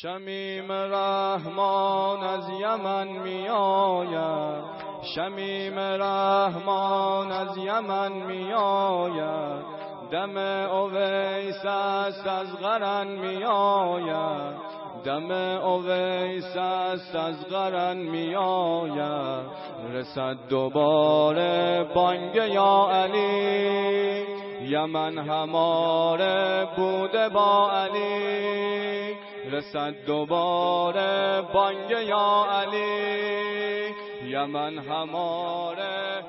شمیم رحمان از یمن می آید، شمیم رحمان از یمن می آید، دم اویس است از قرن می آید، دم اویس است از قرن می آید. رسد دوباره بانگ یا علی، یمن هماره بوده با علی. رسد دوباره بانگ یا علی، یمن هماره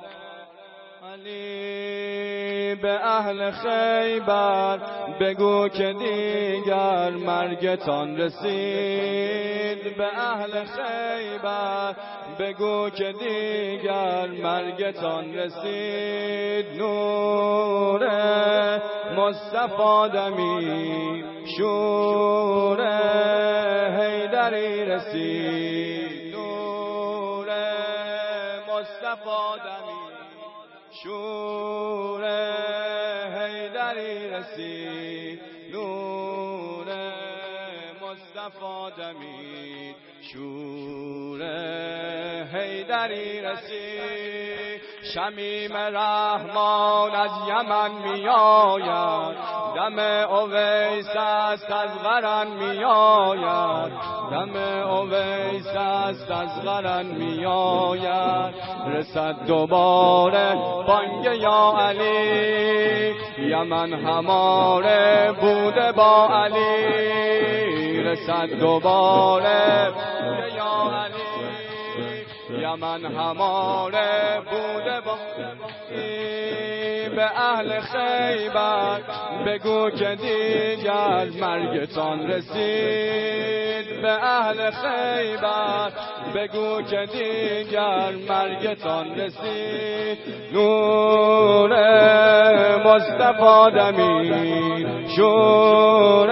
علی. به اهل خیبر بگو که دیگر مرگتان رسید، به اهل خیبر بگو که دیگر مرگتان رسید. نور مصطفی دمی شور حیدری رسید، نور مصطفی دمی شور حیدری رسید، نور مصطفی دمی شور حیدری رسید. شمیم رحمان از یمن می آید، دم اویس است از قرن می آید، دم اویس است از قرن می آید. رسد دوباره بانگ یا علی، یمن هماره بوده با علی. رسد دوباره بانگ یا علی، یمن هماره بوده با به اهل خیبر بگو که دیگر مرگتان رسید، به اهل خیبر بگو که دیگر مرگتان رسید. نور مصطفی دمی شور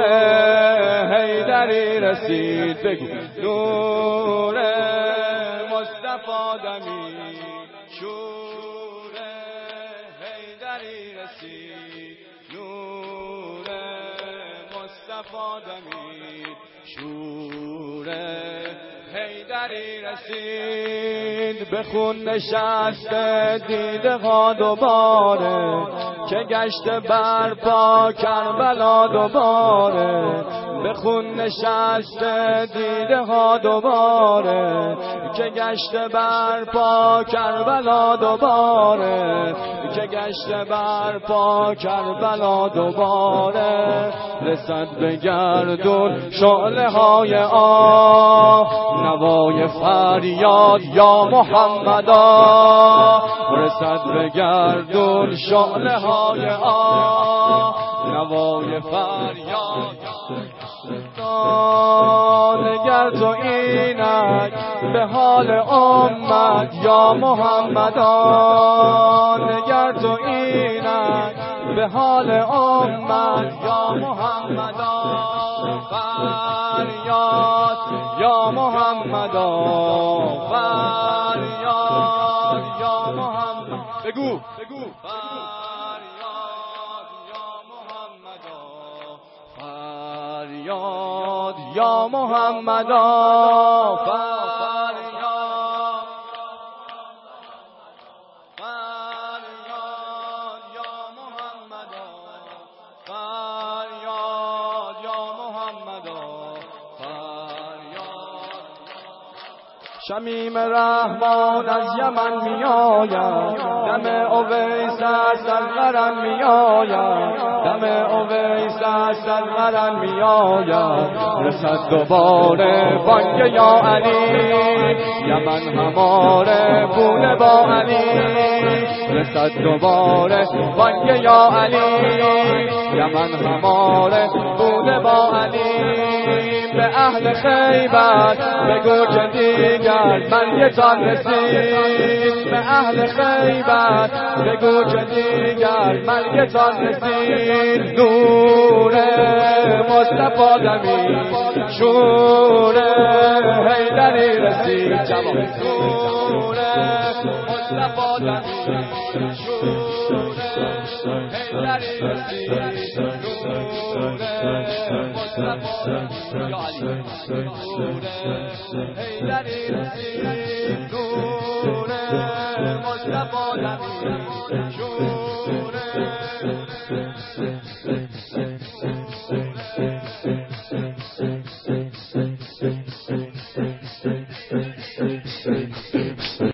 حیدری رسید، بگو نور مصطفی دمی شور حیدری رسید، نور مصطفی دمی شور حیدری رسید. به خون نشسته دیده ها دوباره، که گشت برپا کربلا دوباره. به خون نشسته دیده ها دوباره، که گشت برپا کربلا دوباره، که گشت برپا کربلا دوباره. رسد به گردون شعله های آه، نوای فریاد یا محمدا. رسد به گردون شعله های آه، نوای فریاد. نگر تو اینک به حال امت یا محمدا، نگر تو اینک به حال امت یا محمدا. فریاد یا محمدا، فریاد یا محمد، بگو بگو فریاد یا محمدا، فریاد یا محمدا، فریاد یا محمدا، فریاد یا محمدا، فریاد. شمیم رحمان از یمن می آید، دم اویس است از قرن می آید، دم اویس است از قرن می آید. رسد دوباره بانگ یا علی، یمن هماره بوده با علی. رسد دوباره بانگ یا علی، یمن هماره بوده با علی. به اهل خیبر بگو که دیگر مرگتان رسید، به اهل خیبر بگو که دیگر مرگتان رسید. نور مصطفی دمی شوره حیدری رسید جواب شوره مصطفی دمی شوره حیدری رسید شوره مصطفی یا علی شوره حیدری رسید شوره مصطفی دمی شوره